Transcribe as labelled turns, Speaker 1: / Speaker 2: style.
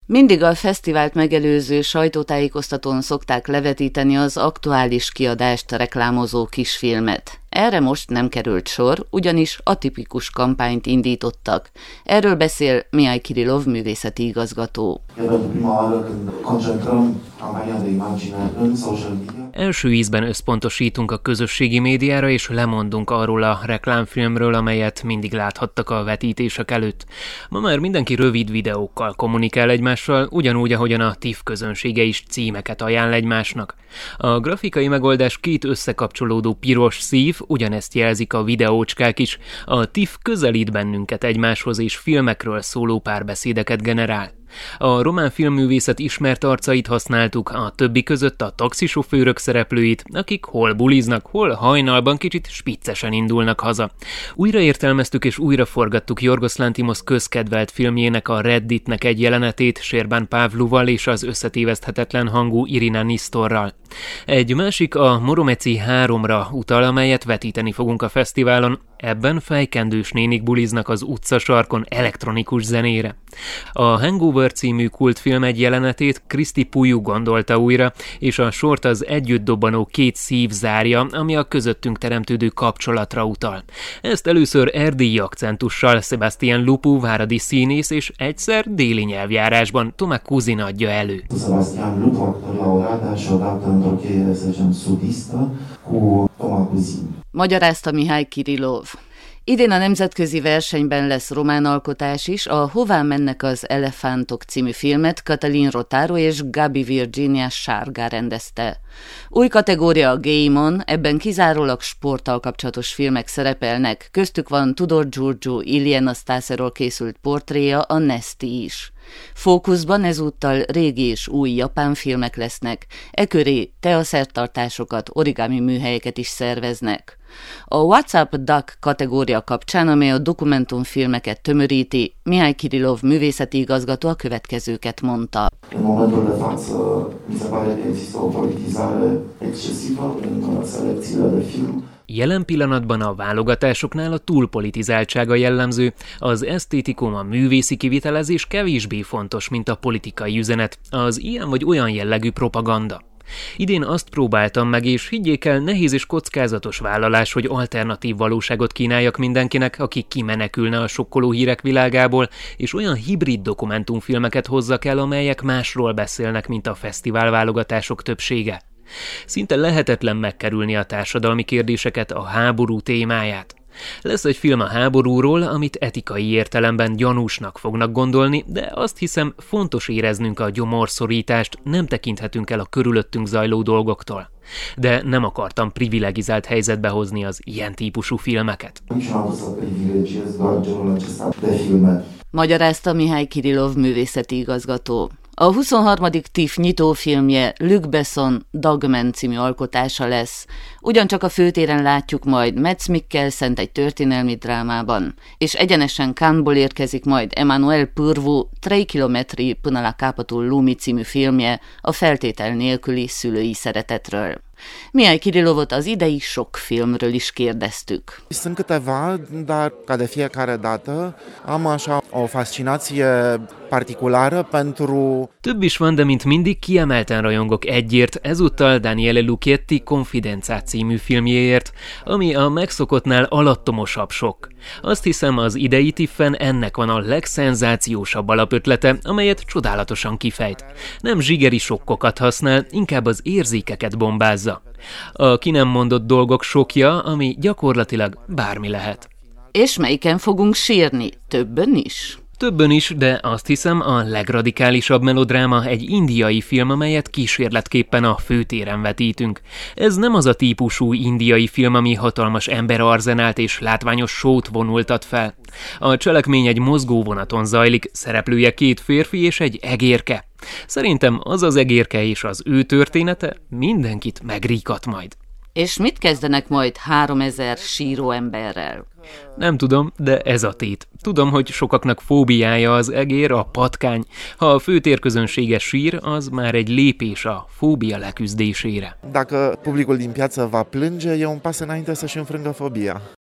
Speaker 1: Mindig a fesztivált megelőző sajtótájékoztatón szokták levetíteni az aktuális kiadást reklámozó kisfilmet. Erre most nem került sor, ugyanis atipikus kampányt indítottak. Erről beszél Mihály Kirillov művészeti igazgató.
Speaker 2: Első ízben összpontosítunk a közösségi médiára, és lemondunk arról a reklámfilmről, amelyet mindig láthattak a vetítések előtt. Ma már mindenki rövid videókkal kommunikál egymással, ugyanúgy, ahogyan a TIFF közönsége is címeket ajánl egymásnak. A grafikai megoldás két összekapcsolódó piros szív, ugyanezt jelzik a videócskák is. A TIFF közelít bennünket egymáshoz, és filmekről szóló párbeszédeket generál. A román filmművészet ismert arcait használtuk, a többi között a taxisofőrök szereplőit, akik hol buliznak, hol hajnalban kicsit spiccesen indulnak haza. Újraértelmeztük és újraforgattuk Jorgos Lanthimos közkedvelt filmjének, a Redditnek egy jelenetét Serban Pavluval és az összetéveszthetetlen hangú Irina Nistorral. Egy másik a Moromeci 3-ra utal, amelyet vetíteni fogunk a fesztiválon. Ebben fejkendős nénik buliznak az utcasarkon elektronikus zenére. A Hangover című kultfilm egy jelenetét Kriszti Puju gondolta újra, és a sort az együtt dobbanó két szív zárja, ami a közöttünk teremtődő kapcsolatra utal. Ezt először erdélyi akcentussal Sebastian Lupu váradi színész és egyszer déli nyelvjárásban Toma Kuzin adja elő.
Speaker 3: Sebastian Lupu aktorja ráadásul adaptă într-o cheie, să zicem, sudistă cu Toma Kuzin.
Speaker 1: Magyarázta Mihály Kirillov. Idén a nemzetközi versenyben lesz román alkotás is, a Hová mennek az elefántok című filmet Katalin Rotaro és Gabi Virginia Sárga rendezte. Új kategória a Game-on, ebben kizárólag sporttal kapcsolatos filmek szerepelnek, köztük van Tudor Giurgiu Ilie Nastase-ról készült portréja, a Nesty is. Fókuszban ezúttal régi és új japán filmek lesznek, e köré teaszertartásokat, origami műhelyeket is szerveznek. A WhatsApp Duck kategória kapcsán, amely a dokumentumfilmeket tömöríti, Mihály Kirillov művészeti igazgató a következőket mondta.
Speaker 3: În momentul de față, mi se pare că există o politizare excesivă în selecțiile de film.
Speaker 2: Jelen pillanatban a válogatásoknál a túlpolitizáltsága jellemző, az esztétikum, a művészi kivitelezés kevésbé fontos, mint a politikai üzenet, az ilyen vagy olyan jellegű propaganda. Idén azt próbáltam meg, és higgyék el, nehéz és kockázatos vállalás, hogy alternatív valóságot kínáljak mindenkinek, aki kimenekülne a sokkoló hírek világából, és olyan hibrid dokumentumfilmeket hozzak el, amelyek másról beszélnek, mint a fesztivál válogatások többsége. Szinte lehetetlen megkerülni a társadalmi kérdéseket, a háború témáját. Lesz egy film a háborúról, amit etikai értelemben gyanúsnak fognak gondolni, de azt hiszem, fontos éreznünk a gyomorszorítást, nem tekinthetünk el a körülöttünk zajló dolgoktól. De nem akartam privilegizált helyzetbe hozni az ilyen típusú filmeket.
Speaker 1: Magyarázta Mihály Kirillov művészeti igazgató. A 23. TIFF nyitófilmje Luc Besson Dogman című alkotása lesz. Ugyancsak a főtéren látjuk majd Mads Mikkelsen egy történelmi drámában, és egyenesen Cannesból érkezik majd Emmanuel Purvu 3 kilometri până la capătul lumii című filmje a feltétel nélküli szülői szeretetről. Mihály Kirillovot az idei sok filmről is kérdeztük.
Speaker 4: Sunt câteva, dar ca de fiecare dată am așa o fascinație particulară pentru...
Speaker 2: Több is van, de mint mindig kiemelten rajongok egyért, ezúttal Daniele Lucchetti Confidenza című filmjéért, ami a megszokottnál alattomosabb sok. Azt hiszem, az idei TIFF-en ennek van a legszenzációsabb alapötlete, amelyet csodálatosan kifejt. Nem zsigeri sokkokat használ, inkább az érzékeket bombázza. A ki nem mondott dolgok sokja, ami gyakorlatilag bármi lehet.
Speaker 1: És melyiken fogunk sírni? Többen is?
Speaker 2: Többen is, de azt hiszem, a legradikálisabb melodráma egy indiai film, amelyet kísérletképpen a főtéren vetítünk. Ez nem az a típusú indiai film, ami hatalmas emberarzenált és látványos sót vonultat fel. A cselekmény egy mozgóvonaton zajlik, szereplője 2 férfi és egy egérke. Szerintem az az egérke és az ő története mindenkit megríkat majd.
Speaker 1: És mit kezdenek majd 3000 síró emberrel?
Speaker 2: Nem tudom, de ez a tét. Tudom, hogy sokaknak fóbiája az egér, a patkány. Ha a főtérközönsége sír, az már egy lépés a fóbia leküzdésére.
Speaker 4: Dacă publicul din piață va plânge, e un pas înainte să-și înfrângă fobia.